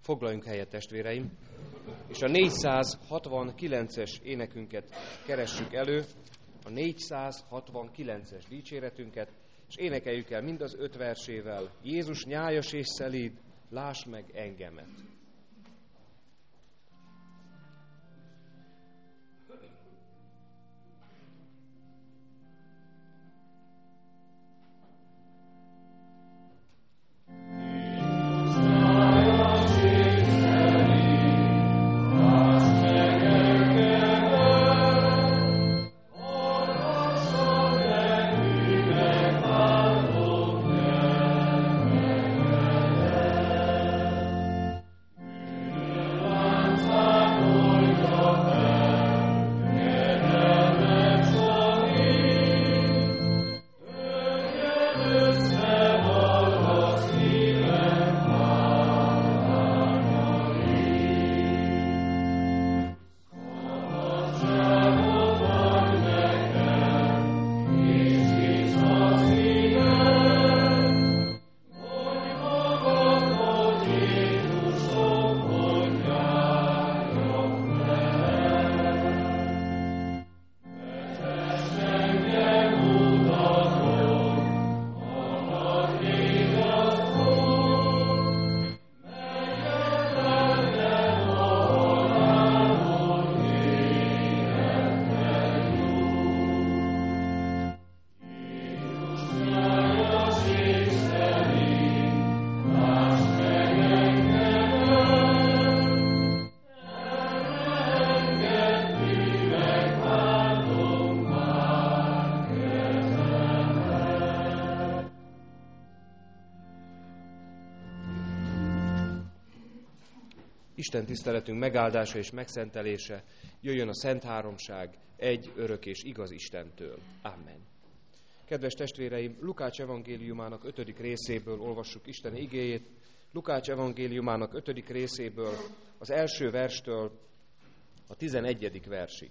Foglaljunk helyet, testvéreim, és a 469-es énekünket keressük elő, a 469-es dicséretünket, és énekeljük el mind az 5 versével. Jézus nyájas és szelíd, láss meg engemet. Isten tiszteletünk megáldása és megszentelése jöjjön a Szent Háromság egy örök és igaz Istentől. Amen. Kedves testvéreim, Lukács evangéliumának 5. részéből olvassuk Isten igéjét. Lukács evangéliumának 5. részéből az első verstől a 11. versig.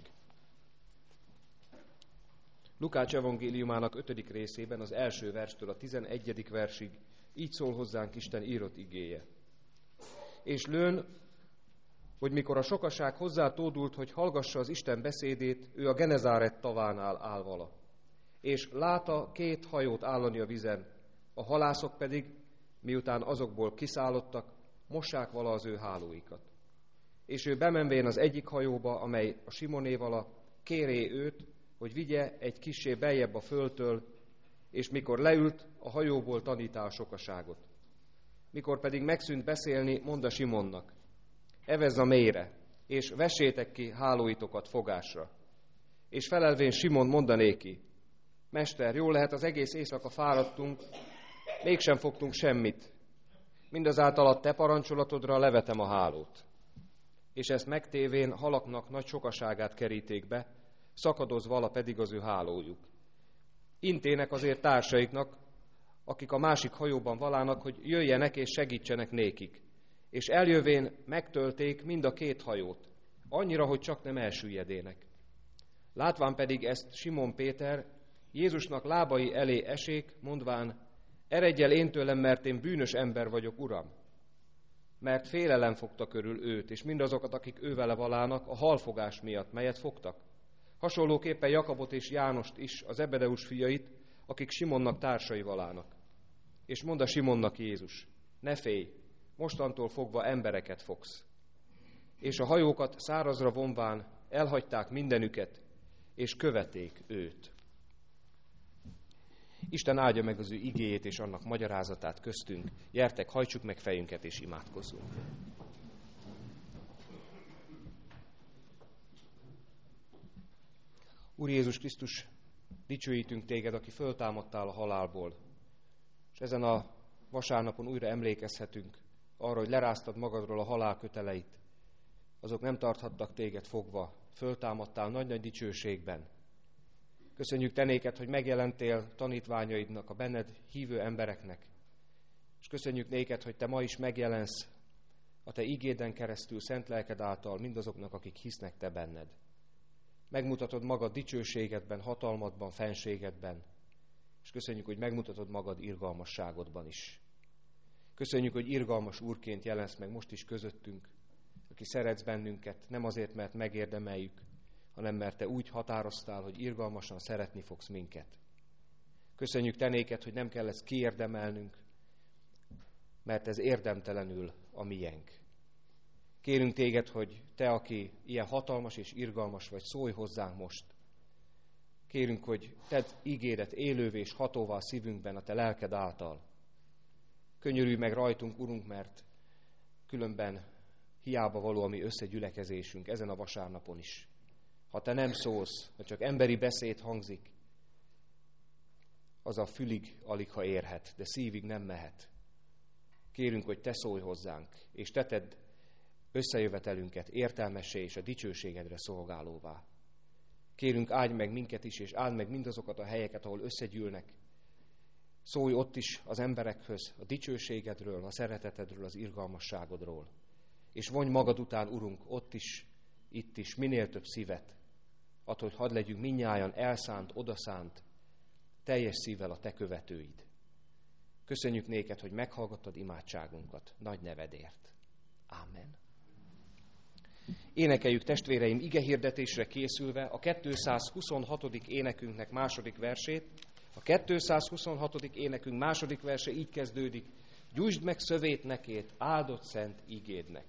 Lukács evangéliumának 5. részében az első verstől a 11. versig így szól hozzánk Isten írott igéje. És lőn, hogy mikor a sokaság hozzátódult, hogy hallgassa az Isten beszédét, ő a Genezáret tavánál áll vala. És látta 2 hajót állani a vizen, a halászok pedig, miután azokból kiszállottak, mossák vala az ő hálóikat. És ő bemenvén az egyik hajóba, amely a Simoné vala, kéré őt, hogy vigye egy kissé beljebb a földtől, és mikor leült, a hajóból tanítá a sokaságot. Mikor pedig megszűnt beszélni, mondta Simonnak: evezz a mélyre, és vessétek ki hálóitokat fogásra. És felelvén Simon mondanéki: Mester, jól lehet, az egész éjszaka fáradtunk, mégsem fogtunk semmit. Mindazáltal a te parancsolatodra levetem a hálót. És ezt megtévén halaknak nagy sokaságát keríték be, szakadoz vala pedig az ő hálójuk. Intének azért társaiknak, akik a másik hajóban valának, hogy jöjjenek és segítsenek nékik. És eljövén megtölték mind a 2 hajót, annyira, hogy csak nem elsüllyedének. Látván pedig ezt Simon Péter Jézusnak lábai elé esék, mondván: eredj el én tőlem, mert én bűnös ember vagyok, Uram. Mert félelem fogta körül őt, és mindazokat, akik ővele valának, a halfogás miatt, melyet fogtak. Hasonlóképpen Jakabot és Jánost is, az Ebedeus fiait, akik Simonnak társai valának. És mondta Simonnak Jézus: ne félj, mostantól fogva embereket fogsz. És a hajókat szárazra vonván elhagyták mindenüket, és követték őt. Isten áldja meg az ő igéjét és annak magyarázatát köztünk. Gyertek, hajtsuk meg fejünket és imádkozzunk. Úr Jézus Krisztus, dicsőítünk téged, aki föltámadtál a halálból, és ezen a vasárnapon újra emlékezhetünk arra, hogy leráztad magadról a halál köteleit. Azok nem tarthattak téged fogva, föltámadtál nagy-nagy dicsőségben. Köszönjük te néked, hogy megjelentél tanítványaidnak, a benned hívő embereknek. És köszönjük néked, hogy te ma is megjelensz a te igéden keresztül, szent lelked által mindazoknak, akik hisznek te benned. Megmutatod magad dicsőségedben, hatalmadban, fenségedben, és köszönjük, hogy megmutatod magad irgalmasságodban is. Köszönjük, hogy irgalmas Úrként jelensz meg most is közöttünk, aki szeretsz bennünket, nem azért, mert megérdemeljük, hanem mert Te úgy határoztál, hogy irgalmasan szeretni fogsz minket. Köszönjük Te néked, hogy nem kell ezt kiérdemelnünk, mert ez érdemtelenül a miénk. Kérünk Téged, hogy Te, aki ilyen hatalmas és irgalmas vagy, szólj hozzánk most. Kérünk, hogy Tedd ígéret élővé és hatóvá a szívünkben a Te lelked által. Könyörülj meg rajtunk, Urunk, mert különben hiába való a mi összegyülekezésünk ezen a vasárnapon is. Ha Te nem szólsz, ha csak emberi beszéd hangzik, az a fülig aligha érhet, de szívig nem mehet. Kérünk, hogy Te szólj hozzánk, és Te tedd összejövetelünket értelmessé és a dicsőségedre szolgálóvá. Kérünk, áldj meg minket is, és áld meg mindazokat a helyeket, ahol összegyűlnek. Szólj ott is az emberekhöz a dicsőségedről, a szeretetedről, az irgalmasságodról. És vonj magad után, Urunk, ott is, itt is, minél több szívet, attól, hogy hadd legyünk mindnyájan elszánt, odaszánt, teljes szívvel a Te követőid. Köszönjük néked, hogy meghallgattad imádságunkat nagy nevedért. Ámen. Énekeljük, testvéreim, igehirdetésre készülve a 226. énekünknek második versét. A 226. énekünk második verse így kezdődik: gyújtsd meg szövét nekét, áldott szent igédnek.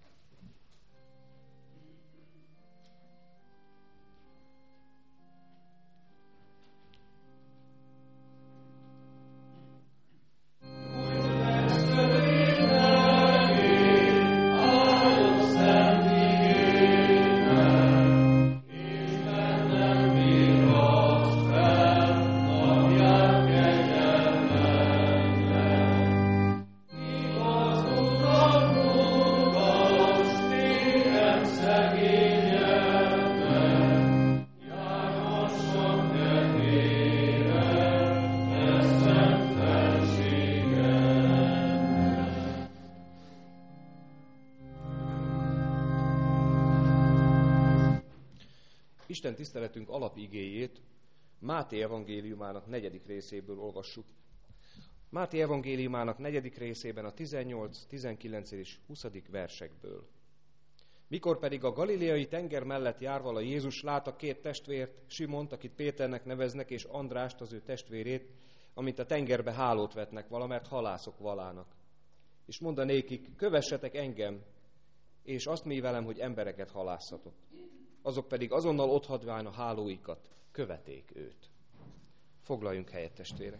Isten tiszteletünk alapigéjét Máté evangéliumának 4. részéből olvassuk. Máté evangéliumának 4. részében a 18, 19 és 20. versekből. Mikor pedig a galileai tenger mellett járval a Jézus lát a két testvért, Simont, akit Péternek neveznek, és Andrást, az ő testvérét, amint a tengerbe hálót vetnek vala, mert halászok valának. És mondta nékik, kövessetek engem, és azt mi velem, hogy embereket halászatok. Azok pedig azonnal otthagyván a hálóikat követték őt. Foglaljunk helyet, testvérek!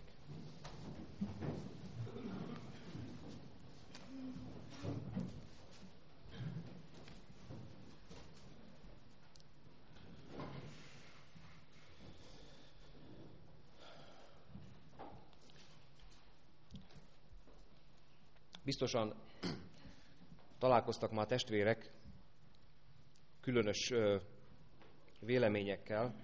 Biztosan találkoztak már testvérek különös véleményekkel,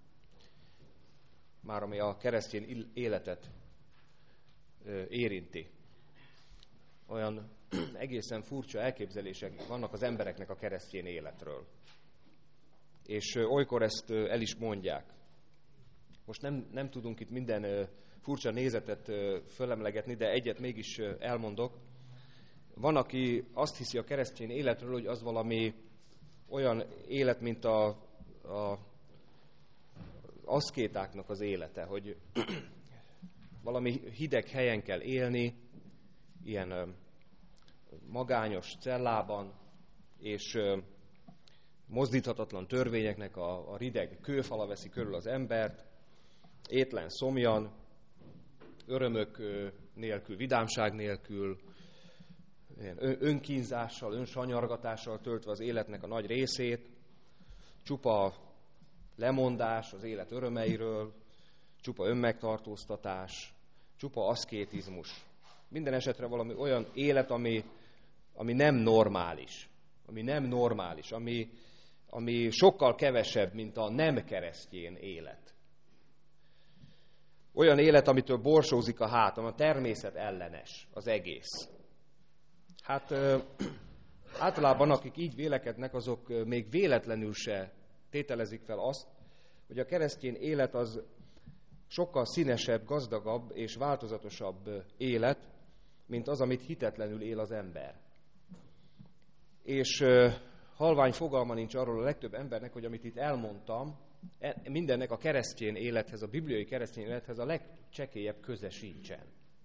már ami a keresztény életet érinti. Olyan egészen furcsa elképzelések vannak az embereknek a keresztény életről. És olykor ezt el is mondják. Most nem tudunk itt minden furcsa nézetet fölemlegetni, de egyet mégis elmondok. Van, aki azt hiszi a keresztény életről, hogy az valami olyan élet, mint az aszkétáknak az élete, hogy valami hideg helyen kell élni, ilyen magányos cellában, és mozdíthatatlan törvényeknek a rideg kőfala veszi körül az embert, étlen szomjan, örömök nélkül, vidámság nélkül, önkínzással, önsanyargatással töltve az életnek a nagy részét, csupa lemondás az élet örömeiről, csupa önmegtartóztatás, csupa aszkétizmus. Minden esetre valami olyan élet, ami nem normális, ami sokkal kevesebb, mint a nem keresztény élet. Olyan élet, amitől borsózik a hátam, a természet ellenes az egész. Hát általában akik így vélekednek, azok még véletlenül se tételezik fel azt, hogy a keresztény élet az sokkal színesebb, gazdagabb és változatosabb élet, mint az, amit hitetlenül él az ember. És halvány fogalma nincs arról a legtöbb embernek, hogy amit itt elmondtam, mindennek a keresztény élethez, a bibliai keresztény élethez a legcsekélyebb köze sincsen.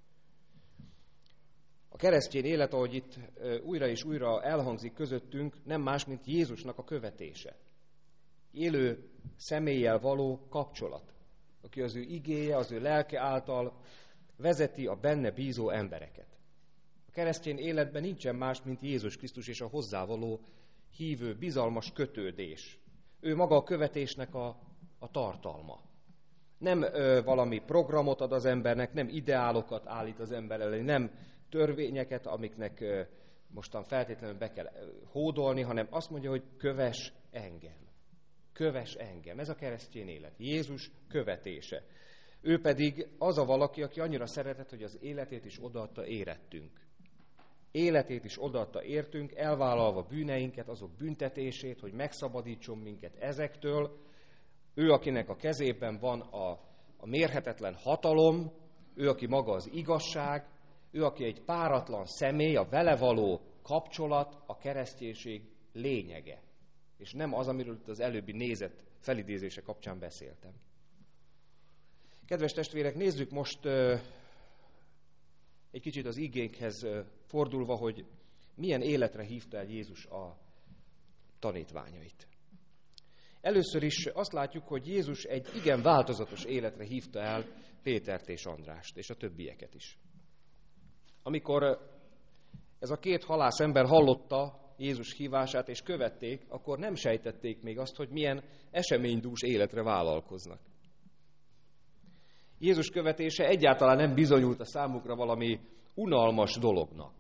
A keresztény élet, ahogy itt újra és újra elhangzik közöttünk, nem más, mint Jézusnak a követése. Élő személlyel való kapcsolat, aki az ő igéje, az ő lelke által vezeti a benne bízó embereket. A keresztény életben nincsen más, mint Jézus Krisztus és a hozzávaló hívő, bizalmas kötődés. Ő maga a követésnek a tartalma. Nem valami programot ad az embernek, nem ideálokat állít az ember elé, nem törvényeket, amiknek mostan feltétlenül be kell hódolni, hanem azt mondja, hogy kövess engem. Kövess engem. Ez a keresztény élet. Jézus követése. Ő pedig az a valaki, aki annyira szeretett, hogy az életét is odaadta érettünk. Életét is odaadta értünk, elvállalva bűneinket, azok büntetését, hogy megszabadítson minket ezektől. Ő, akinek a kezében van a mérhetetlen hatalom, ő, aki maga az igazság, ő, aki egy páratlan személy, a vele való kapcsolat, a kereszténység lényege. És nem az, amiről itt az előbbi nézet felidézése kapcsán beszéltem. Kedves testvérek, nézzük most egy kicsit az igénkhez fordulva, hogy milyen életre hívta el Jézus a tanítványait. Először is azt látjuk, hogy Jézus egy igen változatos életre hívta el Pétert és Andrást, és a többieket is. Amikor ez a két halász ember hallotta Jézus hívását és követték, akkor nem sejtették még azt, hogy milyen eseménydús életre vállalkoznak. Jézus követése egyáltalán nem bizonyult a számukra valami unalmas dolognak.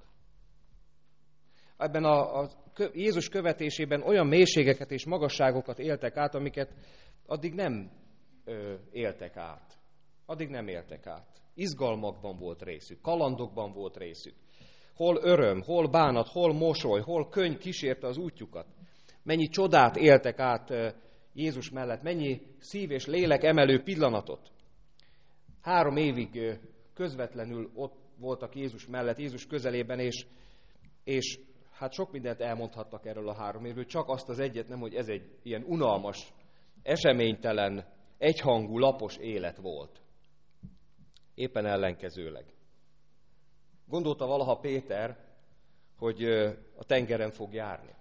Ebben Jézus követésében olyan mélységeket és magasságokat éltek át, amiket addig nem éltek át. Addig nem éltek át. Izgalmakban volt részük, kalandokban volt részük. Hol öröm, hol bánat, hol mosoly, hol könny kísérte az útjukat. Mennyi csodát éltek át Jézus mellett, mennyi szív- és lélek emelő pillanatot. 3 évig közvetlenül ott voltak Jézus mellett, Jézus közelében, és hát sok mindent elmondhattak erről a 3 évről, csak azt az egyet nem, hogy ez egy ilyen unalmas, eseménytelen, egyhangú, lapos élet volt. Éppen ellenkezőleg. Gondolta valaha Péter, hogy a tengeren fog járni.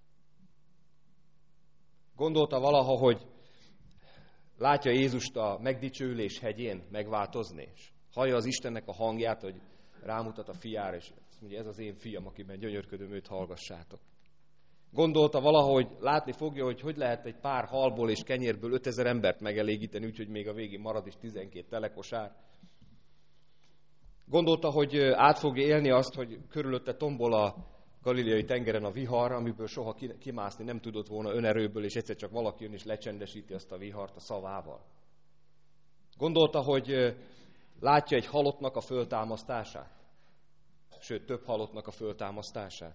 Gondolta valaha, hogy látja Jézust a megdicsőülés hegyén megváltozni, és hallja az Istennek a hangját, hogy rámutat a fiára, és azt mondja, ez az én fiam, akiben gyönyörködöm, őt hallgassátok. Gondolta valaha, hogy látni fogja, hogy lehet egy pár halból és kenyérből 5000 embert megelégíteni, úgyhogy még a végén marad is 12 telekosár. Gondolta, hogy át fogja élni azt, hogy körülötte tombol a Galileai tengeren a vihar, amiből soha kimászni nem tudott volna önerőből, és egyszer csak valaki jön és lecsendesíti azt a vihart a szavával. Gondolta, hogy látja egy halottnak a föltámasztását, sőt, több halottnak a föltámasztását.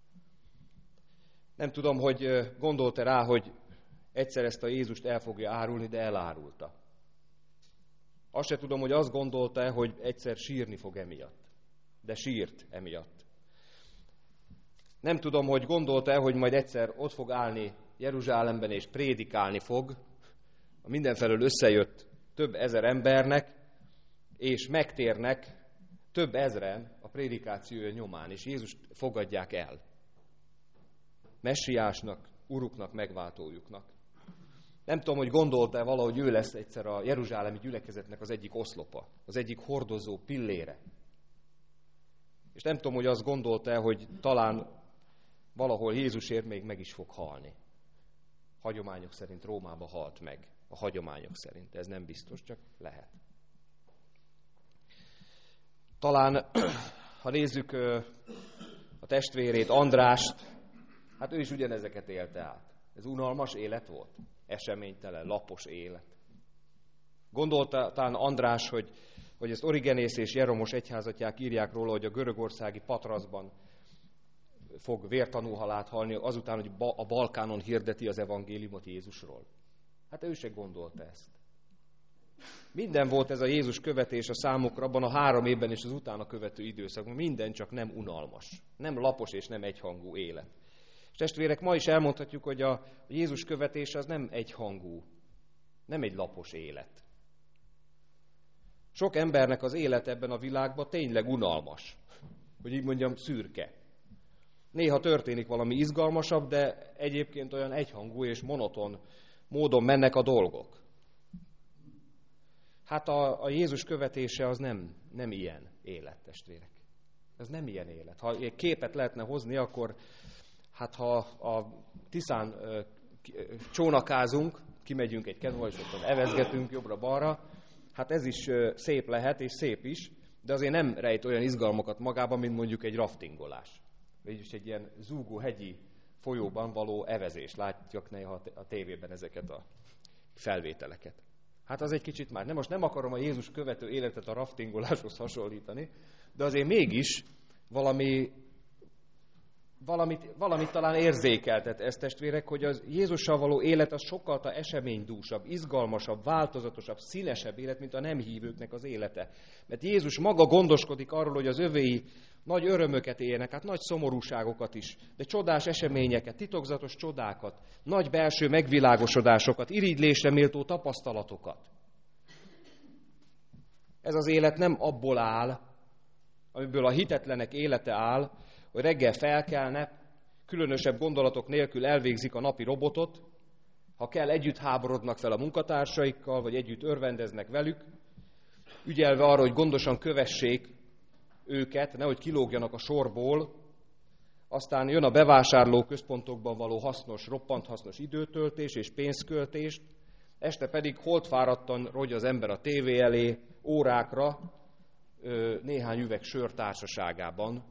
Nem tudom, hogy gondolta rá, hogy egyszer ezt a Jézust el fogja árulni, de elárulta. Azt se tudom, hogy azt gondolta-e, hogy egyszer sírni fog emiatt, de sírt emiatt. Nem tudom, hogy gondolta-e, hogy majd egyszer ott fog állni Jeruzsálemben és prédikálni fog a mindenfelől összejött több ezer embernek, és megtérnek több ezren a prédikációja nyomán, és Jézust fogadják el. Messiásnak, uruknak, megváltójuknak. Nem tudom, hogy gondolta-e valahogy ő lesz egyszer a jeruzsálemi gyülekezetnek az egyik oszlopa, az egyik hordozó pillére. És nem tudom, hogy azt gondolta-e, hogy talán valahol Jézusért még meg is fog halni. Hagyományok szerint Rómában halt meg. A hagyományok szerint. Ez nem biztos, csak lehet. Talán, ha nézzük a testvérét, Andrást, hát ő is ugyanezeket élte át. Ez unalmas élet volt. Eseménytelen, lapos élet. Gondolta talán András, hogy ezt Origenész és Jeromos egyházatják írják róla, hogy a görögországi Patraszban fog vértanúhalát halni, azután, hogy a Balkánon hirdeti az evangéliumot Jézusról. Hát ő se gondolta ezt. Minden volt ez a Jézus követés a számukra abban a 3 évben és az utána követő időszakban. Minden, csak nem unalmas, nem lapos és nem egyhangú élet. És testvérek, ma is elmondhatjuk, hogy a Jézus követése az nem egyhangú, nem egy lapos élet. Sok embernek az élet ebben a világban tényleg unalmas, hogy így mondjam, szürke. Néha történik valami izgalmasabb, de egyébként olyan egyhangú és monoton módon mennek a dolgok. Hát a Jézus követése az nem ilyen élet, testvérek. Ez nem ilyen élet. Ha egy képet lehetne hozni, akkor hát ha a Tiszán csónakázunk, kimegyünk egy kedvajsokon, evezgetünk jobbra-balra, hát ez is szép lehet, és szép is, de azért nem rejt olyan izgalmakat magában, mint mondjuk egy raftingolás. Vagyis egy ilyen zúgó hegyi folyóban való evezés. Látjuk néha a tévében ezeket a felvételeket. Hát az egy kicsit már. Most nem akarom a Jézus követő életet a raftingoláshoz hasonlítani, de azért mégis valamit talán érzékeltet ez, testvérek, hogy az Jézussal való élet az sokkal eseménydúsabb, izgalmasabb, változatosabb, színesebb élet, mint a nem hívőknek az élete. Mert Jézus maga gondoskodik arról, hogy az övéi nagy örömöket éljenek, hát nagy szomorúságokat is, de csodás eseményeket, titokzatos csodákat, nagy belső megvilágosodásokat, irigylésre méltó tapasztalatokat. Ez az élet nem abból áll, amiből a hitetlenek élete áll, hogy reggel felkelne, különösebb gondolatok nélkül elvégzik a napi robotot, ha kell, együtt háborodnak fel a munkatársaikkal, vagy együtt örvendeznek velük, ügyelve arra, hogy gondosan kövessék őket, nehogy kilógjanak a sorból, aztán jön a bevásárlóközpontokban való hasznos, roppant hasznos időtöltés és pénzköltés, este pedig holtfáradtan rogy az ember a tévé elé órákra néhány üveg sör társaságában,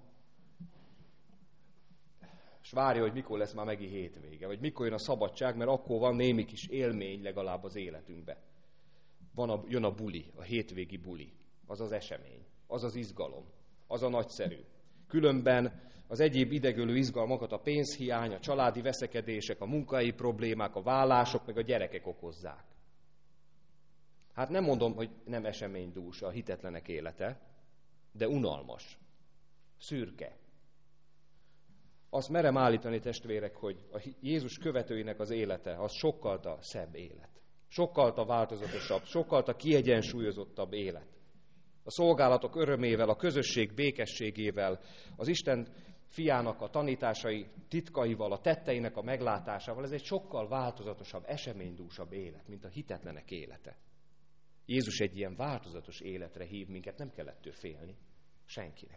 és várja, hogy mikor lesz már megint hétvége, vagy mikor jön a szabadság, mert akkor van némi kis élmény legalább az életünkbe. Jön a buli, a hétvégi buli, az az esemény, az az izgalom, az a nagyszerű. Különben az egyéb idegölő izgalmakat a pénzhiány, a családi veszekedések, a munkai problémák, a vállások, meg a gyerekek okozzák. Hát nem mondom, hogy nem eseménydús a hitetlenek élete, de unalmas, szürke. Azt merem állítani, testvérek, hogy a Jézus követőinek az élete az sokkal szebb élet. Sokkal változatosabb, sokkal kiegyensúlyozottabb élet. A szolgálatok örömével, a közösség békességével, az Isten fiának a tanításai titkaival, a tetteinek a meglátásával, ez egy sokkal változatosabb, eseménydúsabb élet, mint a hitetlenek élete. Jézus egy ilyen változatos életre hív minket, nem kell ettől félni senkinek.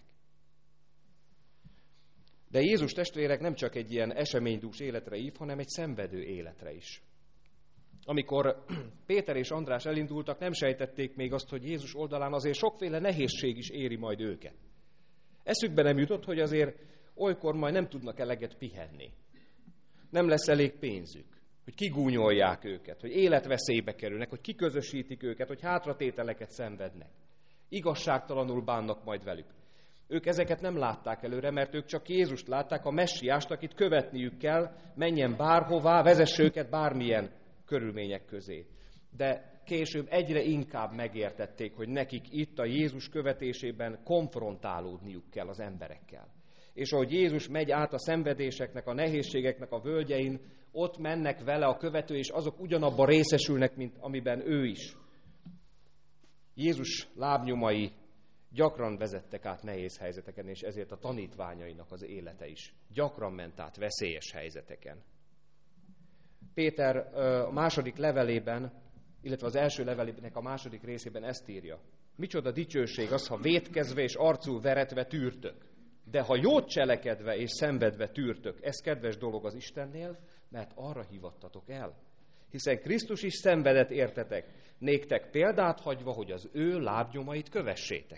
De Jézus, testvérek, nem csak egy ilyen eseménydús életre hív, hanem egy szenvedő életre is. Amikor Péter és András elindultak, nem sejtették még azt, hogy Jézus oldalán azért sokféle nehézség is éri majd őket. Eszükbe nem jutott, hogy azért olykor majd nem tudnak eleget pihenni. Nem lesz elég pénzük, hogy kigúnyolják őket, hogy életveszélybe kerülnek, hogy kiközösítik őket, hogy hátratételeket szenvednek. Igazságtalanul bánnak majd velük. Ők ezeket nem látták előre, mert ők csak Jézust látták, a messiást, akit követniük kell, menjen bárhová, vezesse őket bármilyen körülmények közé. De később egyre inkább megértették, hogy nekik itt a Jézus követésében konfrontálódniuk kell az emberekkel. És ahogy Jézus megy át a szenvedéseknek, a nehézségeknek a völgyein, ott mennek vele a követő, és azok ugyanabban részesülnek, mint amiben ő is. Jézus lábnyomai gyakran vezettek át nehéz helyzeteken, és ezért a tanítványainak az élete is gyakran ment át veszélyes helyzeteken. Péter a második levelében, illetve az első levelének a második részében ezt írja. Micsoda dicsőség az, ha vétkezve és arcul veretve tűrtök. De ha jót cselekedve és szenvedve tűrtök, ez kedves dolog az Istennél, mert arra hívattatok el. Hiszen Krisztus is szenvedett értetek, néktek példát hagyva, hogy az ő lábnyomait kövessétek.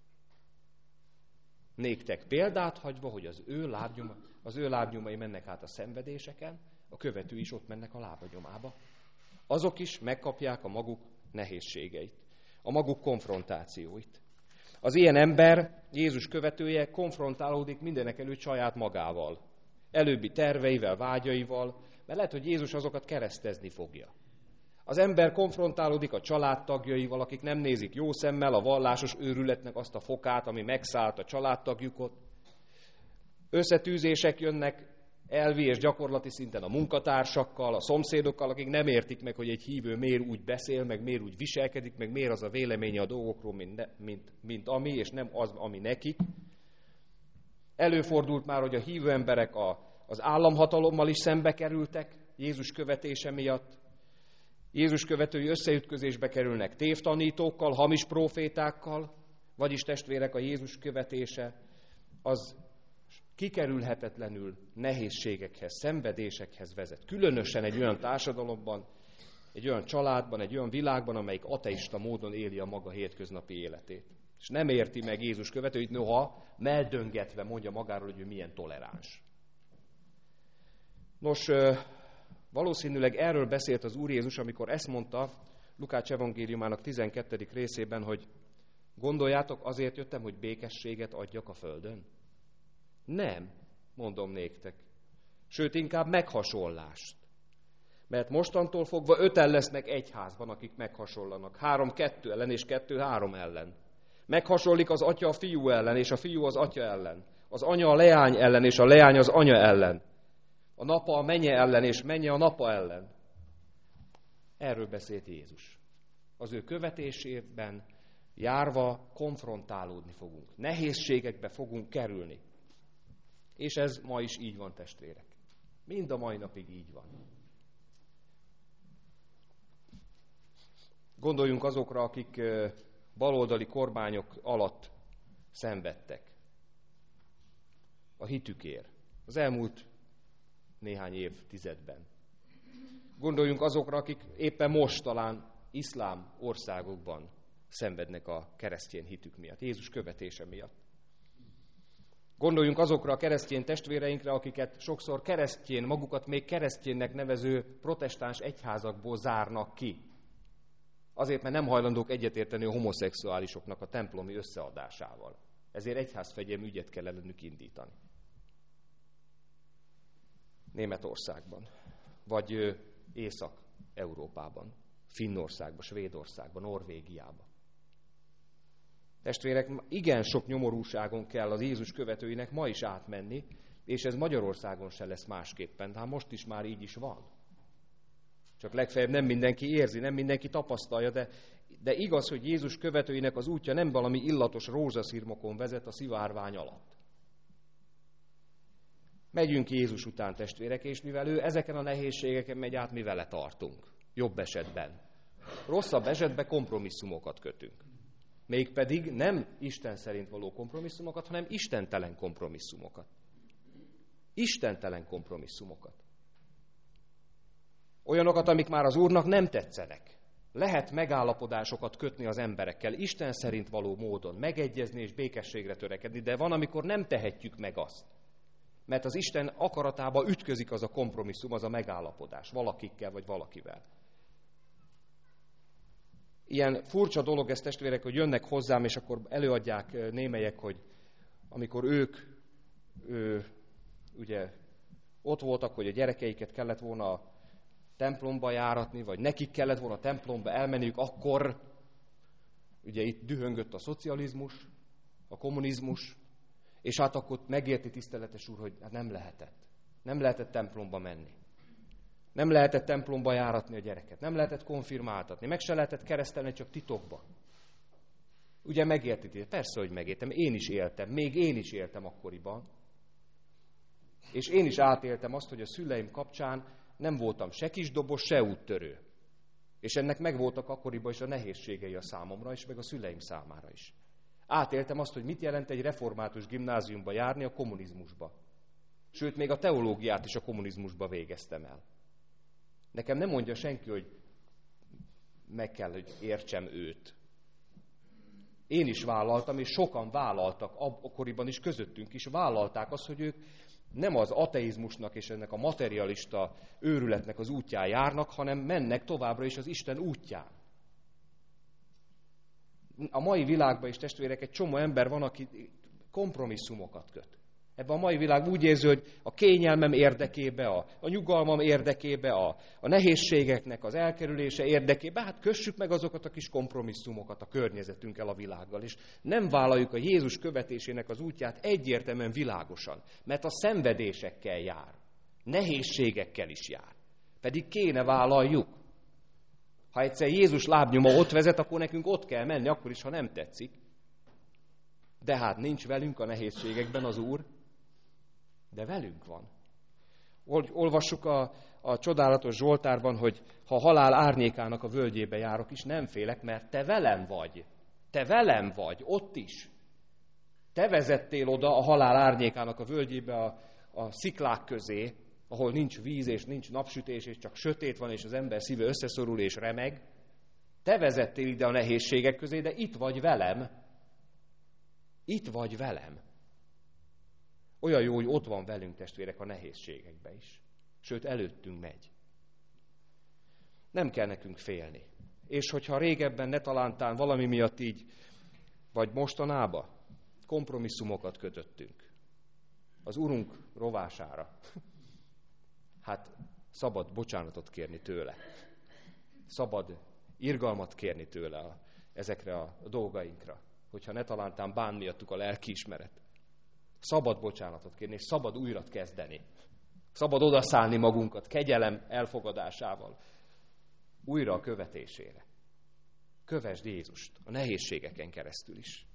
Néktek példát hagyva, hogy az ő lábnyomai mennek át a szenvedéseken, a követő is ott mennek a lábnyomába. Azok is megkapják a maguk nehézségeit, a maguk konfrontációit. Az ilyen ember, Jézus követője konfrontálódik mindenekelőtt saját magával, előbbi terveivel, vágyaival, mert lehet, hogy Jézus azokat keresztezni fogja. Az ember konfrontálódik a családtagjaival, akik nem nézik jó szemmel a vallásos őrületnek azt a fokát, ami megszállt a családtagjukot. Összetűzések jönnek elvi és gyakorlati szinten a munkatársakkal, a szomszédokkal, akik nem értik meg, hogy egy hívő miért úgy beszél, meg miért úgy viselkedik, meg miért az a véleménye a dolgokról, mint ami, és nem az, ami nekik. Előfordult már, hogy a hívő emberek az államhatalommal is szembe kerültek Jézus követése miatt. Jézus követői összeütközésbe kerülnek tévtanítókkal, hamis prófétákkal, vagyis testvérek, a Jézus követése az kikerülhetetlenül nehézségekhez, szenvedésekhez vezet. Különösen egy olyan társadalomban, egy olyan családban, egy olyan világban, amelyik ateista módon éli a maga hétköznapi életét. És nem érti meg Jézus követőit, noha meldöngetve mondja magáról, hogy ő milyen toleráns. Nos, valószínűleg erről beszélt az Úr Jézus, amikor ezt mondta Lukács evangéliumának 12. részében, hogy gondoljátok, azért jöttem, hogy békességet adjak a földön? Nem, mondom néktek. Sőt, inkább meghasonlást. Mert mostantól fogva 5-en lesznek egy házban, akik meghasonlanak. 3-2 ellen és 2-3 ellen. Meghasonlik az atya a fiú ellen, és a fiú az atya ellen. Az anya a leány ellen, és a leány az anya ellen. A napa a menye ellen, és menye a napa ellen. Erről beszélt Jézus. Az ő követésében járva konfrontálódni fogunk. Nehézségekbe fogunk kerülni. És ez ma is így van, testvérek. Mind a mai napig így van. Gondoljunk azokra, akik baloldali kormányok alatt szenvedtek. A hitükért. Az elmúlt néhány évtizedben. Gondoljunk azokra, akik éppen most talán iszlám országokban szenvednek a keresztény hitük miatt, Jézus követése miatt. Gondoljunk azokra a keresztény testvéreinkre, akiket sokszor keresztény, magukat még kereszténynek nevező protestáns egyházakból zárnak ki. Azért, mert nem hajlandók egyetérteni a homoszexuálisoknak a templomi összeadásával. Ezért egyházfegyelmi ügyet kell ellenük indítani. Németországban, vagy Észak-Európában, Finnországban, Svédországban, Norvégiában. Testvérek, igen sok nyomorúságon kell az Jézus követőinek ma is átmenni, és ez Magyarországon se lesz másképpen, de most is már így is van. Csak legfeljebb nem mindenki érzi, nem mindenki tapasztalja, de igaz, hogy Jézus követőinek az útja nem valami illatos rózsaszirmokon vezet a szivárvány alatt. Megyünk Jézus után, testvérek, és mivel ő ezeken a nehézségeken megy át, mi vele tartunk. Jobb esetben. Rosszabb esetben kompromisszumokat kötünk. Mégpedig nem Isten szerint való kompromisszumokat, hanem istentelen kompromisszumokat. Istentelen kompromisszumokat. Olyanokat, amik már az Úrnak nem tetszenek. Lehet megállapodásokat kötni az emberekkel, Isten szerint való módon, megegyezni és békességre törekedni, de van, amikor nem tehetjük meg azt. Mert az Isten akaratába ütközik az a kompromisszum, az a megállapodás, valakikkel vagy valakivel. Ilyen furcsa dolog ez, testvérek, hogy jönnek hozzám, és akkor előadják némelyek, hogy amikor ők ugye ott voltak, hogy a gyerekeiket kellett volna a templomba járatni, vagy nekik kellett volna a templomba elmenniük, akkor ugye itt dühöngött a szocializmus, a kommunizmus, és hát akkor megérti tiszteletes úr, hogy hát nem lehetett. Nem lehetett templomba menni. Nem lehetett templomba járatni a gyereket. Nem lehetett konfirmáltatni. Meg se lehetett keresztelni, csak titokba. Ugye megérti? Persze, hogy megértem. Én is éltem. Még én is éltem akkoriban. És én is átéltem azt, hogy a szüleim kapcsán nem voltam se kisdobos, se úttörő. És ennek megvoltak akkoriban is a nehézségei a számomra is, meg a szüleim számára is. Átéltem azt, hogy mit jelent egy református gimnáziumba járni a kommunizmusba. Sőt, még a teológiát is a kommunizmusba végeztem el. Nekem nem mondja senki, hogy meg kell, hogy értsem őt. Én is vállaltam, és sokan vállaltak, akkoriban is közöttünk is vállalták azt, hogy ők nem az ateizmusnak és ennek a materialista őrületnek az útján járnak, hanem mennek továbbra is az Isten útján. A mai világban is, testvérek, egy csomó ember van, aki kompromisszumokat köt. Ebben a mai világ úgy érzi, hogy a kényelmem érdekébe, a nyugalmam érdekébe, a nehézségeknek az elkerülése érdekébe, hát kössük meg azokat a kis kompromisszumokat a környezetünkkel, a világgal, és nem vállaljuk a Jézus követésének az útját egyértelműen világosan, mert a szenvedésekkel jár, nehézségekkel is jár, pedig kéne vállaljuk. Ha egyszer Jézus lábnyoma ott vezet, akkor nekünk ott kell menni, akkor is, ha nem tetszik. De hát nincs velünk a nehézségekben az Úr, de velünk van. Olvassuk a csodálatos Zsoltárban, hogy ha a halál árnyékának a völgyébe járok is, nem félek, mert te velem vagy. Te velem vagy, ott is. Te vezettél oda a halál árnyékának a völgyébe a sziklák közé, ahol nincs víz és nincs napsütés, és csak sötét van, és az ember szíve összeszorul és remeg. Te vezettél ide a nehézségek közé, de itt vagy velem. Itt vagy velem. Olyan jó, hogy ott van velünk, testvérek, a nehézségekben is. Sőt, előttünk megy. Nem kell nekünk félni. És hogyha régebben ne talántán valami miatt így, vagy mostanában kompromisszumokat kötöttünk az Urunk rovására, hát szabad bocsánatot kérni tőle. Szabad irgalmat kérni tőle ezekre a dolgainkra, hogyha ne talántán bán miattuk a lelkiismeret. Szabad bocsánatot kérni, és szabad újra kezdeni. Szabad odaszállni magunkat kegyelem elfogadásával újra a követésére. Kövesd Jézust a nehézségeken keresztül is.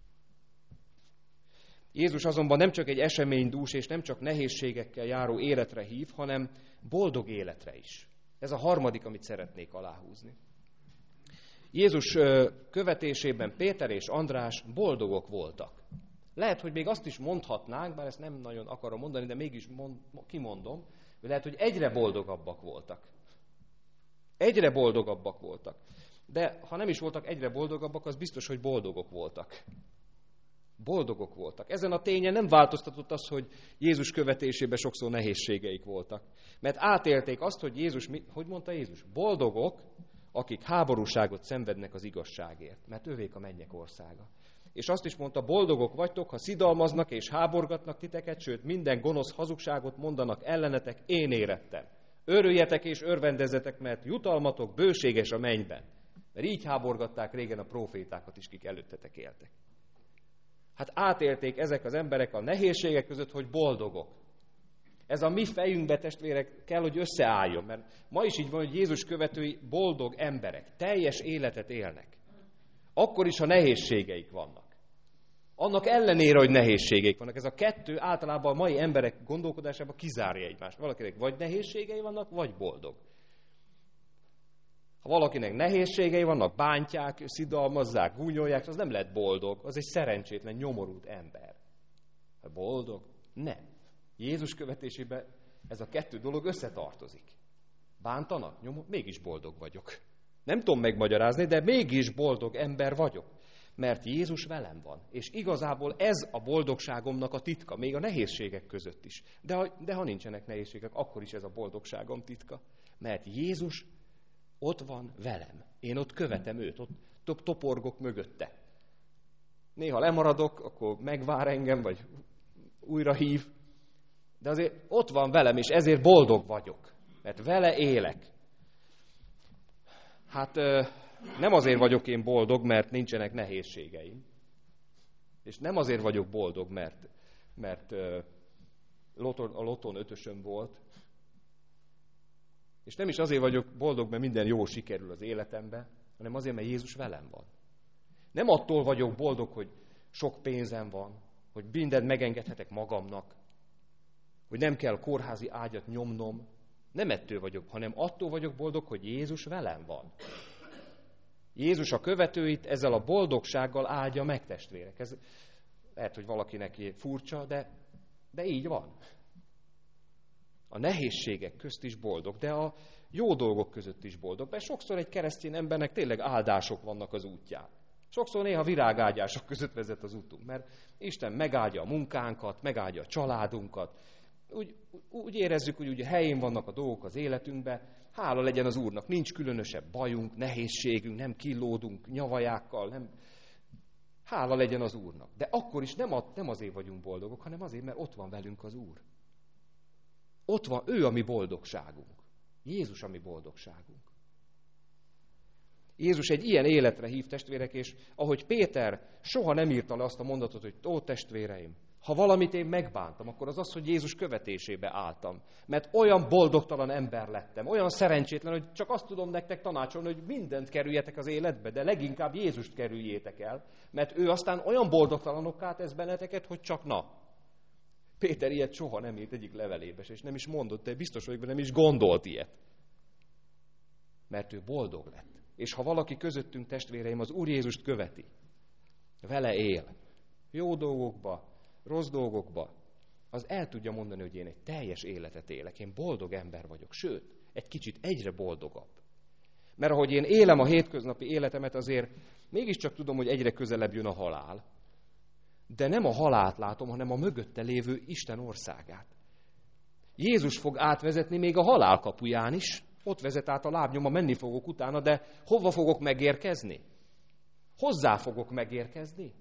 Jézus azonban nem csak egy eseménydús és nem csak nehézségekkel járó életre hív, hanem boldog életre is. Ez a harmadik, amit szeretnék aláhúzni. Jézus követésében Péter és András boldogok voltak. Lehet, hogy még azt is mondhatnánk, bár ezt nem nagyon akarom mondani, de mégis kimondom, hogy lehet, hogy egyre boldogabbak voltak. Egyre boldogabbak voltak. De ha nem is voltak egyre boldogabbak, az biztos, hogy boldogok voltak. Boldogok voltak. Ezen a tényen nem változtatott az, hogy Jézus követésében sokszor nehézségeik voltak. Mert átélték azt, hogy Jézus, hogy mondta Jézus? Boldogok, akik háborúságot szenvednek az igazságért, mert övék a mennyek országa. És azt is mondta, boldogok vagytok, ha szidalmaznak és háborgatnak titeket, sőt minden gonosz hazugságot mondanak ellenetek, én érettem. Örüljetek és örvendezzetek, mert jutalmatok bőséges a mennyben. Mert így háborgatták régen a prófétákat is, kik előttetek éltek. Hát átélték ezek az emberek a nehézségek között, hogy boldogok. Ez a mi fejünkbe, testvérek, kell, hogy összeálljon, mert ma is így van, hogy Jézus követői boldog emberek, teljes életet élnek. Akkor is, ha nehézségeik vannak. Annak ellenére, hogy nehézségeik vannak. Ez a kettő általában a mai emberek gondolkodásában kizárja egymást. Valakinek vagy nehézségei vannak, vagy boldog. Ha valakinek nehézségei vannak, bántják, szidalmazzák, gúnyolják, az nem lehet boldog. Az egy szerencsétlen, nyomorult ember. Ha boldog? Nem. Jézus követésében ez a kettő dolog összetartozik. Bántanak? Mégis boldog vagyok. Nem tudom megmagyarázni, de mégis boldog ember vagyok. Mert Jézus velem van. És igazából ez a boldogságomnak a titka, még a nehézségek között is. De ha nincsenek nehézségek, akkor is ez a boldogságom titka. Mert Jézus ott van velem. Én ott követem őt, ott toporgok mögötte. Néha lemaradok, akkor megvár engem, vagy újra hív. De azért ott van velem, és ezért boldog vagyok. Mert vele élek. Hát nem azért vagyok én boldog, mert nincsenek nehézségeim. És nem azért vagyok boldog, mert a lotón 5-ösöm volt. És nem is azért vagyok boldog, mert minden jó sikerül az életemben, hanem azért, mert Jézus velem van. Nem attól vagyok boldog, hogy sok pénzem van, hogy mindent megengedhetek magamnak, hogy nem kell kórházi ágyat nyomnom. Nem ettől vagyok, hanem attól vagyok boldog, hogy Jézus velem van. Jézus a követőit ezzel a boldogsággal áldja meg, testvérek. Ez lehet, hogy valakinek furcsa, de így van. A nehézségek közt is boldog, de a jó dolgok között is boldog. Mert sokszor egy keresztény embernek tényleg áldások vannak az útján. Sokszor néha virágágyások között vezet az útunk, mert Isten megáldja a munkánkat, megáldja a családunkat. Úgy érezzük, hogy ugye helyén vannak a dolgok az életünkben. Hála legyen az Úrnak, nincs különösebb bajunk, nehézségünk, nem killódunk nyavajákkal, nem. Hála legyen az Úrnak. De akkor is nem azért vagyunk boldogok, hanem azért, mert ott van velünk az Úr. Ott van, ő a mi boldogságunk. Jézus a mi boldogságunk. Jézus egy ilyen életre hív, testvérek, és ahogy Péter soha nem írta le azt a mondatot, hogy ó, testvéreim, ha valamit én megbántam, akkor az, hogy Jézus követésébe álltam. Mert olyan boldogtalan ember lettem, olyan szerencsétlen, hogy csak azt tudom nektek tanácsolni, hogy mindent kerüljetek az életbe, de leginkább Jézust kerüljétek el, mert ő aztán olyan boldogtalanokká tesz benneteket, hogy csak na. Péter ilyet soha nem írt egyik levelébe, és nem is mondott, de biztos vagyok, nem is gondolt ilyet. Mert ő boldog lett. És ha valaki közöttünk, testvéreim, az Úr Jézust követi, vele él, jó dolgokba, rossz dolgokba, az el tudja mondani, hogy én egy teljes életet élek, én boldog ember vagyok, sőt, egy kicsit egyre boldogabb. Mert ahogy én élem a hétköznapi életemet, azért mégiscsak tudom, hogy egyre közelebb jön a halál. De nem a halált látom, hanem a mögötte lévő Isten országát. Jézus fog átvezetni még a halál kapuján is, ott vezet át a lábnyoma, menni fogok utána, de hova fogok megérkezni? Hozzá fogok megérkezni?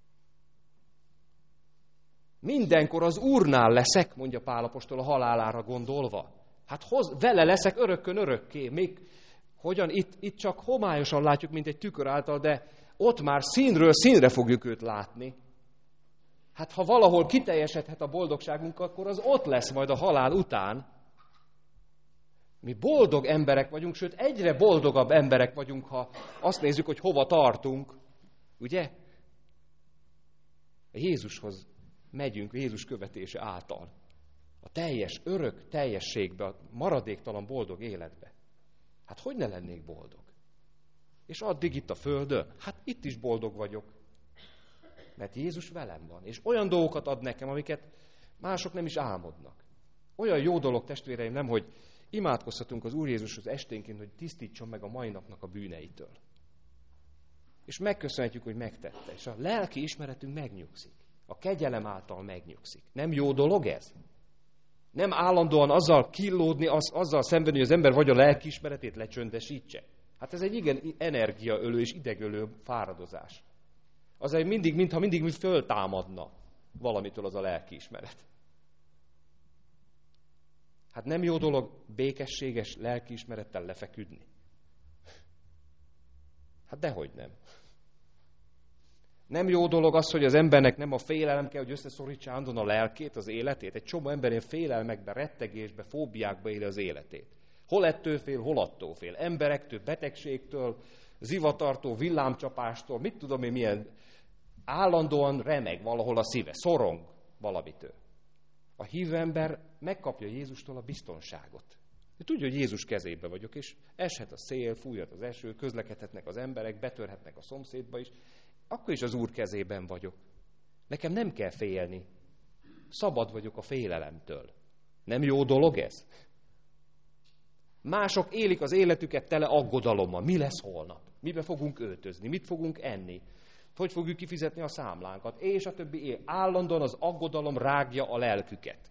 Mindenkor az Úrnál leszek, mondja Pál apostol a halálára gondolva. Hát vele leszek örökkön örökké. Még hogyan itt csak homályosan látjuk, mint egy tükör által, de ott már színről színre fogjuk őt látni. Hát ha valahol kiteljesedhet a boldogságunk, akkor az ott lesz majd a halál után. Mi boldog emberek vagyunk, sőt egyre boldogabb emberek vagyunk, ha azt nézzük, hogy hova tartunk. Ugye? Jézushoz megyünk, Jézus követése által. A teljes, örök teljességbe, a maradéktalan boldog életbe. Hát hogy ne lennék boldog? És addig itt a földön, hát itt is boldog vagyok. Mert Jézus velem van, és olyan dolgokat ad nekem, amiket mások nem is álmodnak. Olyan jó dolog, testvéreim, nem, hogy imádkozhatunk az Úr Jézushoz esténként, hogy tisztítson meg a mai napnak a bűneitől. És megköszönhetjük, hogy megtette. És a lelki ismeretünk megnyugszik. A kegyelem által megnyugszik. Nem jó dolog ez? Nem állandóan azzal killódni, azzal szemben, hogy az ember vagy a lelki ismeretét lecsöndesítse. Hát ez egy igen energiaölő és idegölő fáradozás. Az mintha mindig föltámadna valamitől az a lelkiismeret. Hát nem jó dolog békességes lelkiismerettel lefeküdni. Hát dehogy nem. Nem jó dolog az, hogy az embernek nem a félelem kell, hogy összeszorítsa állandóan a lelkét, az életét. Egy csomó ember ilyen félelmekbe, rettegésbe, fóbiákba éli az életét. Hol ettől fél, hol attól fél. Emberektől, betegségtől, zivatartól, villámcsapástól, mit tudom én milyen. Állandóan remeg valahol a szíve, szorong valamitől. A hívő ember megkapja Jézustól a biztonságot. Ő tudja, hogy Jézus kezébe vagyok, és eshet a szél, fújhat az eső, közlekedhetnek az emberek, betörhetnek a szomszédba is, akkor is az Úr kezében vagyok. Nekem nem kell félni. Szabad vagyok a félelemtől. Nem jó dolog ez? Mások élik az életüket tele aggodalommal. Mi lesz holnap? Mibe fogunk öltözni? Mit fogunk enni? Hogy fogjuk kifizetni a számlánkat? És a többi állandóan az aggodalom rágja a lelküket.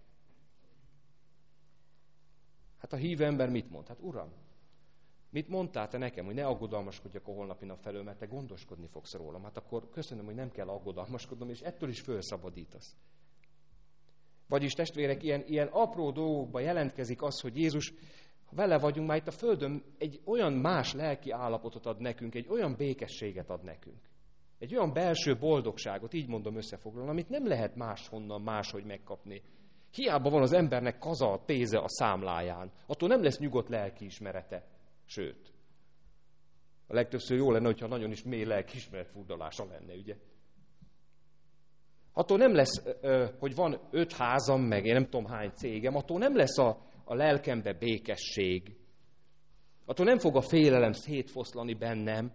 Hát a hívő ember mit mond? Hát Uram, mit mondtál te nekem, hogy ne aggodalmaskodjak a holnapi nap felől, mert te gondoskodni fogsz rólam? Hát akkor köszönöm, hogy nem kell aggodalmaskodnom, és ettől is fölszabadítasz. Vagyis testvérek, ilyen apró dolgokban jelentkezik az, hogy Jézus, vele vagyunk már itt a földön, egy olyan más lelki állapotot ad nekünk, egy olyan békességet ad nekünk. Egy olyan belső boldogságot, így mondom összefoglalom, amit nem lehet máshonnan máshogy megkapni. Hiába van az embernek kaza, pénze a számláján, attól nem lesz nyugodt lelkiismerete. Sőt, a legtöbbször jó lenne, hogyha nagyon is mély lelkiismeretfurdalása lenne, ugye? Attól nem lesz, hogy van 5 házam, meg én nem tudom hány cégem, attól nem lesz a lelkembe békesség. Attól nem fog a félelem szétfoszlani bennem.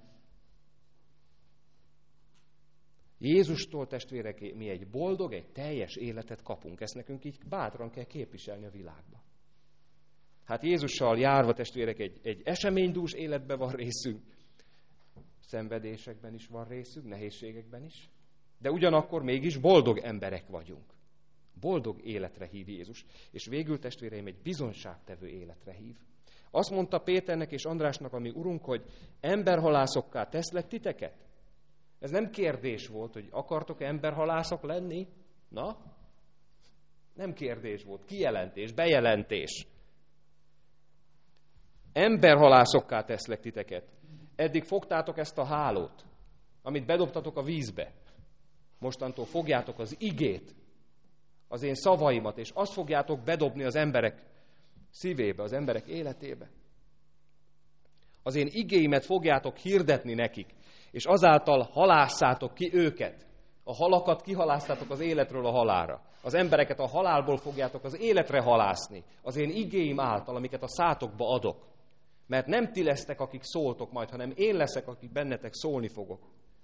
Jézustól, testvérek, mi egy boldog, egy teljes életet kapunk. Ezt nekünk így bátran kell képviselni a világba. Hát Jézussal járva, testvérek, egy eseménydús életben van részünk. Szenvedésekben is van részünk, nehézségekben is. De ugyanakkor mégis boldog emberek vagyunk. Boldog életre hív Jézus. És végül, testvéreim, egy bizonságtevő életre hív. Azt mondta Péternek és Andrásnak, a mi Urunk, hogy emberhalászokká teszlek titeket. Ez nem kérdés volt, hogy akartok-e emberhalászok lenni? Na? Nem kérdés volt, kijelentés, bejelentés. Emberhalászokká teszlek titeket. Eddig fogtátok ezt a hálót, amit bedobtatok a vízbe. Mostantól fogjátok az igét, az én szavaimat, és azt fogjátok bedobni az emberek szívébe, az emberek életébe. Az én igéimet fogjátok hirdetni nekik, és azáltal halásszátok ki őket. A halakat kihalásztátok az életről a halálra. Az embereket a halálból fogjátok az életre halászni. Az én igéim által, amiket a szátokba adok. Mert nem ti lesztek, akik szóltok majd, hanem én leszek, akik bennetek szólni fogok.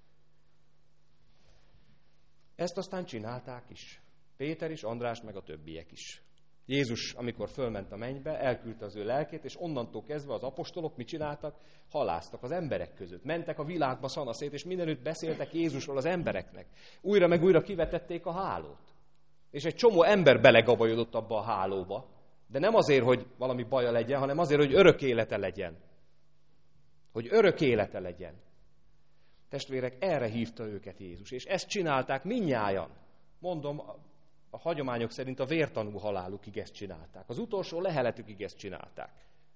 Ezt aztán csinálták is. Péter is, András, meg a többiek is. Jézus, amikor fölment a mennybe, elküldte az ő lelkét, és onnantól kezdve az apostolok mit csináltak? Halásztak az emberek között. Mentek a világba szanaszét, és mindenütt beszéltek Jézusról az embereknek. Újra meg újra kivetették a hálót. És egy csomó ember belegabajodott abba a hálóba. De nem azért, hogy valami baja legyen, hanem azért, hogy örök élete legyen. Hogy örök élete legyen. Testvérek, erre hívta őket Jézus. És ezt csinálták mindnyájan. Mondom, a hagyományok szerint a vértanú halálukig ezt csinálták. Az utolsó leheletükig ezt csinálták.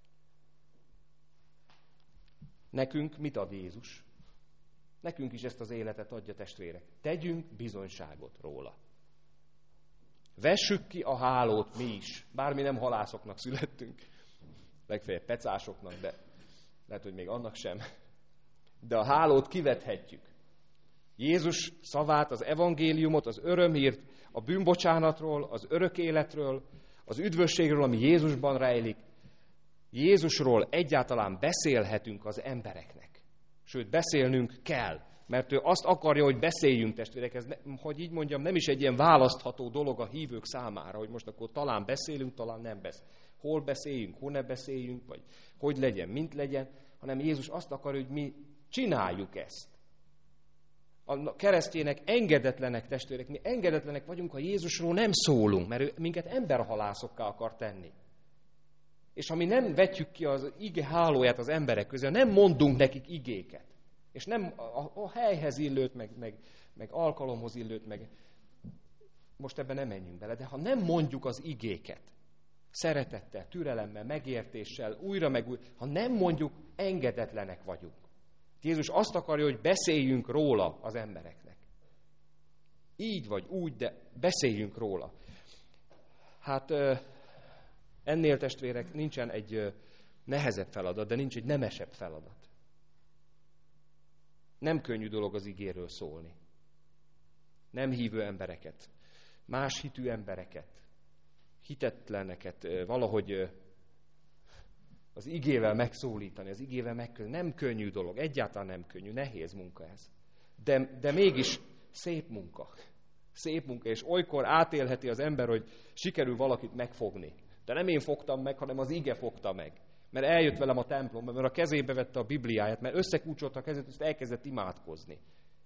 Nekünk mit ad Jézus? Nekünk is ezt az életet adja, testvérek. Tegyünk bizonyságot róla. Vessük ki a hálót mi is. Bár mi nem halászoknak születtünk. Legfeljebb pecásoknak, de lehet, hogy még annak sem. De a hálót kivethetjük. Jézus szavát, az evangéliumot, az örömhírt, a bűnbocsánatról, az örök életről, az üdvösségről, ami Jézusban rejlik. Jézusról egyáltalán beszélhetünk az embereknek. Sőt, beszélnünk kell, mert ő azt akarja, hogy beszéljünk, testvérek. Ez, hogy így mondjam, nem is egy ilyen választható dolog a hívők számára, hogy most akkor talán beszélünk, talán nem beszélünk. Hol beszéljünk, hol ne beszéljünk, vagy hogy legyen, mint legyen, hanem Jézus azt akarja, hogy mi csináljuk ezt. A keresztjének engedetlenek, testvérek, mi engedetlenek vagyunk, ha Jézusról nem szólunk, mert ő minket emberhalászokká akar tenni. És ha mi nem vetjük ki az ige hálóját az emberek közül, nem mondunk nekik igéket, és nem a helyhez illőt, meg alkalomhoz illőt, meg most ebben nem menjünk bele, de ha nem mondjuk az igéket, szeretettel, türelemmel, megértéssel, újra meg újra, ha nem mondjuk, engedetlenek vagyunk. Jézus azt akarja, hogy beszéljünk róla az embereknek. Így vagy úgy, de beszéljünk róla. Hát ennél, testvérek, nincsen egy nehezebb feladat, de nincs egy nemesebb feladat. Nem könnyű dolog az igéről szólni. Nem hívő embereket, más hitű embereket, hitetleneket valahogy az igével megszólítani, az igével megközelíteni. Nem könnyű dolog, egyáltalán nem könnyű, nehéz munka ez. De mégis szép munka. Szép munka, és olykor átélheti az ember, hogy sikerül valakit megfogni. De nem én fogtam meg, hanem az ige fogta meg. Mert eljött velem a templomba, mert a kezébe vette a Bibliáját, mert összekúcsolta a kezét, és elkezdett imádkozni.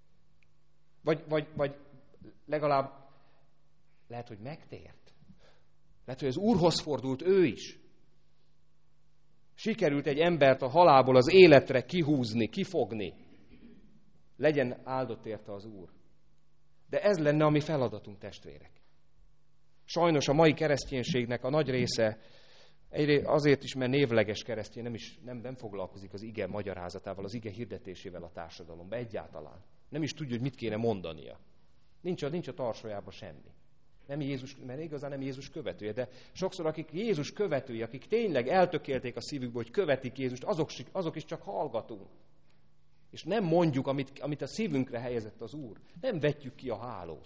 Vagy legalább lehet, hogy megtért. Lehet, hogy az Úrhoz fordult ő is. Sikerült egy embert a halálból az életre kihúzni, kifogni. Legyen áldott érte az Úr. De ez lenne a mi feladatunk, testvérek. Sajnos a mai kereszténységnek a nagy része, azért is, mert névleges keresztény, nem foglalkozik az ige magyarázatával, az ige hirdetésével a társadalomban egyáltalán. Nem is tudja, hogy mit kéne mondania. Nincs a tarsajában semmi. Nem Jézus, mert igazán nem Jézus követője, de sokszor akik Jézus követői, akik tényleg eltökélték a szívükbe, hogy követik Jézust, azok is csak hallgatunk. És nem mondjuk, amit a szívünkre helyezett az Úr. Nem vetjük ki a hálót.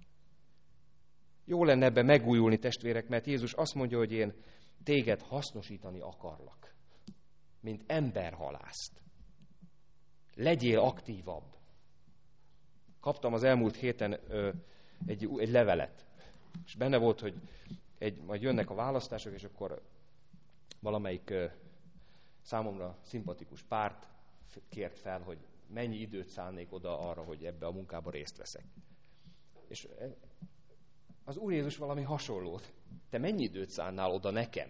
Jó lenne ebben megújulni, testvérek, mert Jézus azt mondja, hogy én téged hasznosítani akarlak, mint emberhalászt. Legyél aktívabb. Kaptam az elmúlt héten egy levelet, és benne volt, hogy majd jönnek a választások, és akkor valamelyik számomra szimpatikus párt kért fel, hogy mennyi időt szánnék oda arra, hogy ebbe a munkába részt veszek. És az Úr Jézus valami hasonlót. Te mennyi időt szánnál oda nekem?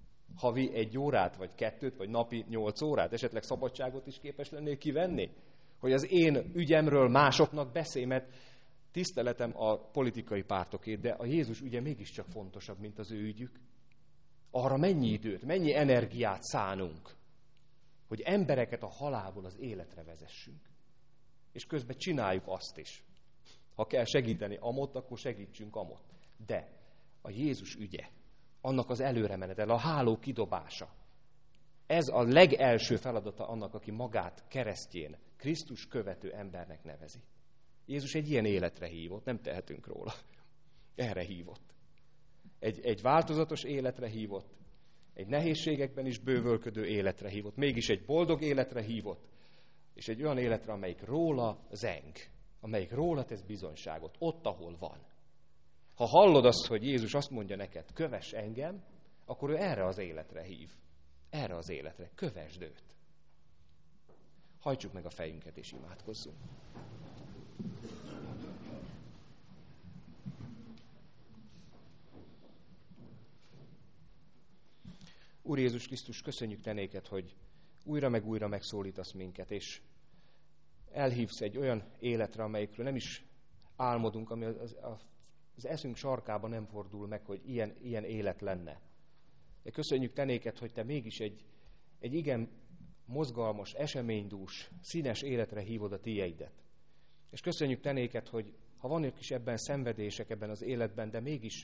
Havi 1 órát, vagy 2, vagy napi 8 órát? Esetleg szabadságot is képes lennél kivenni? hogy az én ügyemről másoknak beszélj, mert tiszteletem a politikai pártokét, de a Jézus ügye mégiscsak fontosabb, mint az ő ügyük. Arra mennyi időt, mennyi energiát szánunk, hogy embereket a halálból az életre vezessünk. És közben csináljuk azt is. Ha kell segíteni amott, akkor segítsünk amott. De a Jézus ügye, annak az előremenetel, a háló kidobása, ez a legelső feladata annak, aki magát keresztjén, Krisztus követő embernek nevezi. Jézus egy ilyen életre hívott, nem tehetünk róla. Erre hívott. Egy változatos életre hívott, egy nehézségekben is bővölködő életre hívott, mégis egy boldog életre hívott, és egy olyan életre, amelyik róla zeng, amelyik róla tesz bizonyságot, ott, ahol van. Ha hallod azt, hogy Jézus azt mondja neked, kövess engem, akkor ő erre az életre hív. Erre az életre. Kövesd őt. Hajtsuk meg a fejünket és imádkozzunk. Úr Jézus Krisztus, köszönjük te néked, hogy újra meg újra megszólítasz minket, és elhívsz egy olyan életre, amelyikről nem is álmodunk, ami az eszünk sarkában nem fordul meg, hogy ilyen élet lenne. De köszönjük te néked, hogy te mégis egy igen mozgalmas, eseménydús, színes életre hívod a tieidet. És köszönjük te néked, hogy ha vannak is ebben szenvedések ebben az életben, de mégis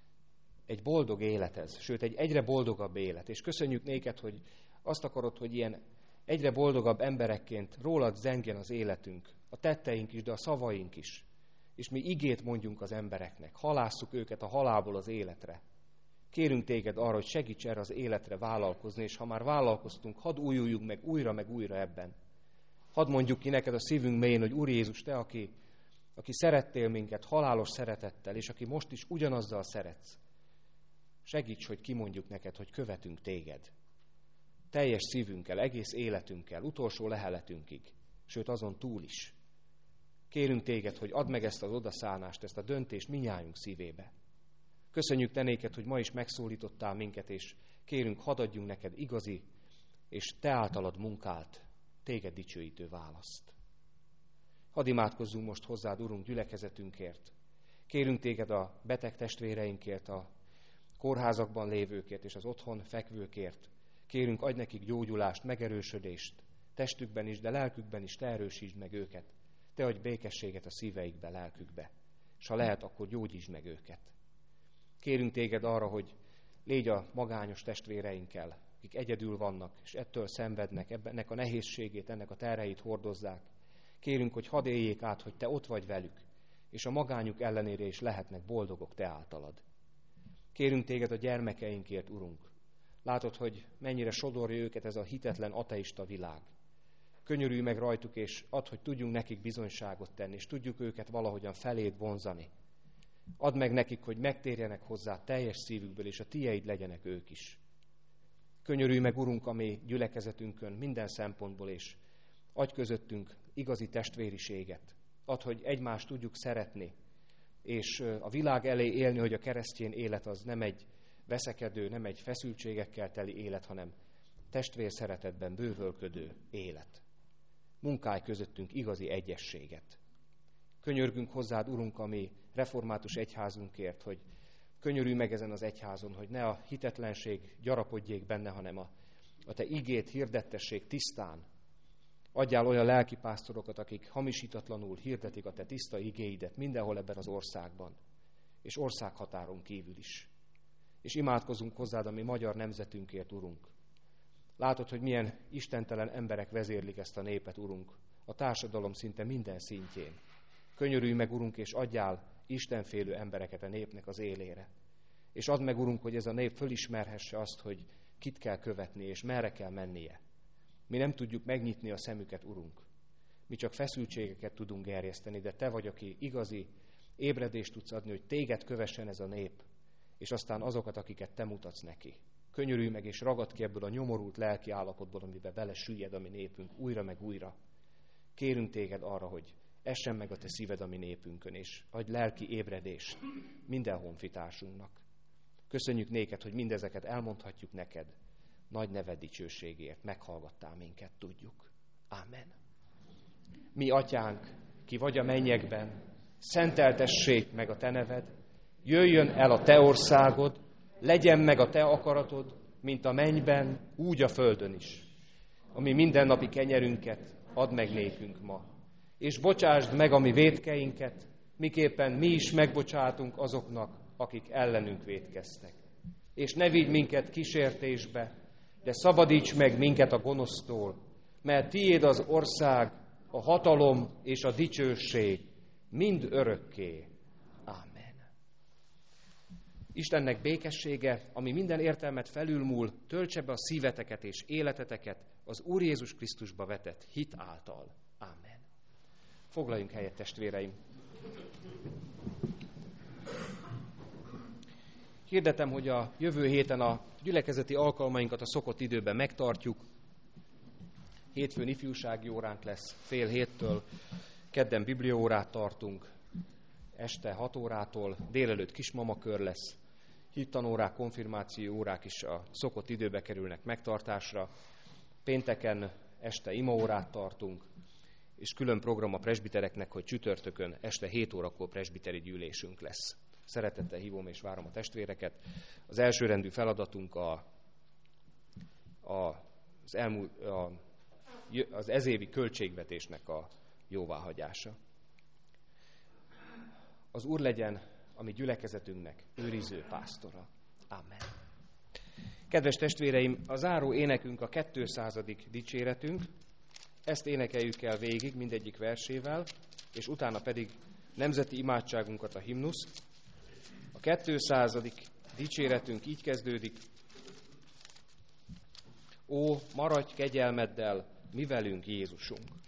egy boldog élet ez, sőt egy egyre boldogabb élet. És köszönjük néked, hogy azt akarod, hogy ilyen egyre boldogabb emberekként rólad zengjen az életünk, a tetteink is, de a szavaink is. És mi igét mondjunk az embereknek, halásszuk őket a halálból az életre. Kérünk téged arra, hogy segíts erre az életre vállalkozni, és ha már vállalkoztunk, hadd újuljunk meg újra ebben. Hadd mondjuk ki neked a szívünk mélyén, hogy Úr Jézus, te, aki szerettél minket halálos szeretettel, és aki most is ugyanazzal szeretsz, segíts, hogy kimondjuk neked, hogy követünk téged. Teljes szívünkkel, egész életünkkel, utolsó leheletünkig, sőt azon túl is. Kérünk téged, hogy add meg ezt az odaszánást, ezt a döntést minnyájunk szívébe. Köszönjük te néked, hogy ma is megszólítottál minket, és kérünk, hadd adjunk neked igazi, és te általad munkált, téged dicsőítő választ. Hadd imádkozzunk most hozzád, Urunk, gyülekezetünkért. Kérünk téged a beteg testvéreinkért, a kórházakban lévőkért és az otthon fekvőkért. Kérünk, adj nekik gyógyulást, megerősödést, testükben is, de lelkükben is, te erősítsd meg őket. Te adj békességet a szíveikbe, lelkükbe, és ha lehet, akkor gyógyítsd meg őket. Kérünk téged arra, hogy légy a magányos testvéreinkkel, akik egyedül vannak, és ettől szenvednek, ennek a nehézségét, ennek a terheit hordozzák. Kérünk, hogy hadd éljék át, hogy te ott vagy velük, és a magányuk ellenére is lehetnek boldogok te általad. Kérünk téged a gyermekeinkért, Urunk. Látod, hogy mennyire sodorja őket ez a hitetlen ateista világ. Könyörülj meg rajtuk, és add, hogy tudjunk nekik bizonyságot tenni, és tudjuk őket valahogyan feléd vonzani. Add meg nekik, hogy megtérjenek hozzá teljes szívükből, és a tieid legyenek ők is. Könyörülj meg, Urunk, a mi gyülekezetünkön minden szempontból, és adj közöttünk igazi testvériséget. Add, hogy egymást tudjuk szeretni, és a világ elé élni, hogy a keresztény élet az nem egy veszekedő, nem egy feszültségekkel teli élet, hanem testvér szeretetben bővölködő élet. Munkálj közöttünk igazi egyességet. Könyörgünk hozzád, Urunk, a mi református egyházunkért, hogy könyörülj meg ezen az egyházon, hogy ne a hitetlenség gyarapodjék benne, hanem a te igét hirdettessék tisztán. Adjál olyan lelkipásztorokat, akik hamisítatlanul hirdetik a te tiszta igéidet mindenhol ebben az országban, és országhatáron kívül is. És imádkozunk hozzád a mi magyar nemzetünkért, Urunk. Látod, hogy milyen istentelen emberek vezérlik ezt a népet, Urunk, a társadalom szinte minden szintjén. Könyörülj meg, Urunk, és adjál istenfélő embereket a népnek az élére. És add meg, Urunk, hogy ez a nép fölismerhesse azt, hogy kit kell követni, és merre kell mennie. Mi nem tudjuk megnyitni a szemüket, Urunk. Mi csak feszültségeket tudunk gerjeszteni, de te vagy, aki igazi ébredést tudsz adni, hogy téged kövessen ez a nép, és aztán azokat, akiket te mutatsz neki. Könyörülj meg, és ragad ki ebből a nyomorult lelki állapotból, amiben belesüllyed a mi népünk újra meg újra. Kérünk téged arra, hogy essen meg a te szíved a mi népünkön, és adj lelki ébredést minden honfitársunknak. Köszönjük néked, hogy mindezeket elmondhatjuk neked. Nagy neved dicsőségért meghallgattál minket, tudjuk. Ámen. Mi atyánk, ki vagy a mennyekben, szenteltessék meg a te neved, jöjjön el a te országod, legyen meg a te akaratod, mint a mennyben, úgy a földön is. Ami mindennapi kenyerünket add meg nékünk ma, és bocsásd meg a mi vétkeinket, miképpen mi is megbocsátunk azoknak, akik ellenünk vétkeztek. És ne vigy minket kísértésbe, de szabadíts meg minket a gonosztól, mert tiéd az ország, a hatalom és a dicsőség mind örökké. Ámen. Istennek békessége, ami minden értelmet felülmúl, töltse be a szíveteket és életeteket az Úr Jézus Krisztusba vetett hit által. Ámen. Foglaljunk helyet, testvéreim! Hirdetem, hogy a jövő héten a gyülekezeti alkalmainkat a szokott időben megtartjuk. Hétfőn ifjúsági óránk lesz 6:30-től, kedden bibliaórát tartunk, este 6 órától, délelőtt kismamakör lesz, hittanórák, konfirmáció órák is a szokott időbe kerülnek megtartásra, pénteken este imaórát tartunk, és külön program a presbitereknek, hogy csütörtökön este 7 órakor presbiteri gyűlésünk lesz. Szeretettel hívom és várom a testvéreket. Az elsőrendű feladatunk az ezévi költségvetésnek a jóváhagyása. Az Úr legyen a mi gyülekezetünknek őriző pásztora. Amen. Kedves testvéreim, a záró énekünk a 200. dicséretünk. Ezt énekeljük el végig mindegyik versével, és utána pedig nemzeti imádságunkat, a himnuszt. A 200. dicséretünk így kezdődik. Ó, maradj kegyelmeddel mi velünk, Jézusunk!